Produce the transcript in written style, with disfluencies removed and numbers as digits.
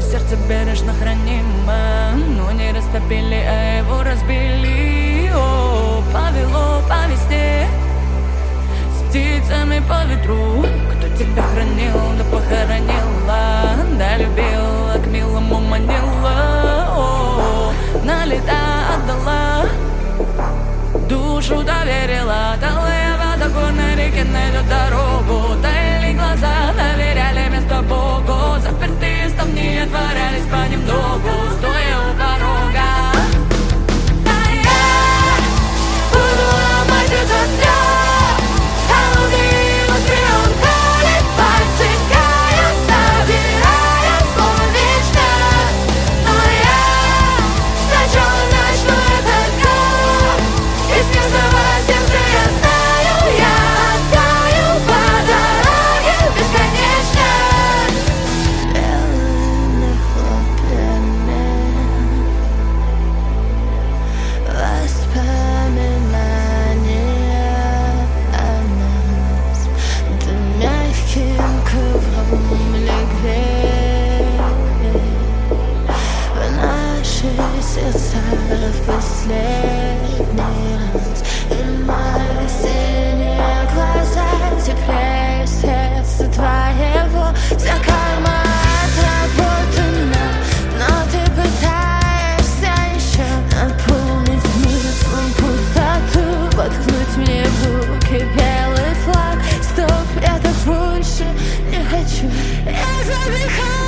сердце бережно хранимо, но не растопили, а его разбили. О, повело по весне с птицами по ветру. Кто тебя хранил, да похоронила, да любила, к милому манила. О, на лета отдала, душу доверила. Талая вода горной реки найдет дорогу. Таяли глаза, доверяли место Богу. Запертые ставни отворялись понемногу, стоя у порога. А я буду ломать этот лед, холодный восприем колет пальцы, кая, собирая слово вечность. Но я сначала начну этот год, из нежного сердца я знаю, я оттаю по дороге бесконечно. Белыми хлопьями воспоминания о нас, да мягким ковром легли в наши сердца в последний раз. И мои синие глаза теплее сердца твоего. Вся карма отработана, но ты пытаешься еще наполнить смыслом пустоту, воткнуть мне в руки белый флаг. Стоп, я так больше не хочу. Я задыхаюсь.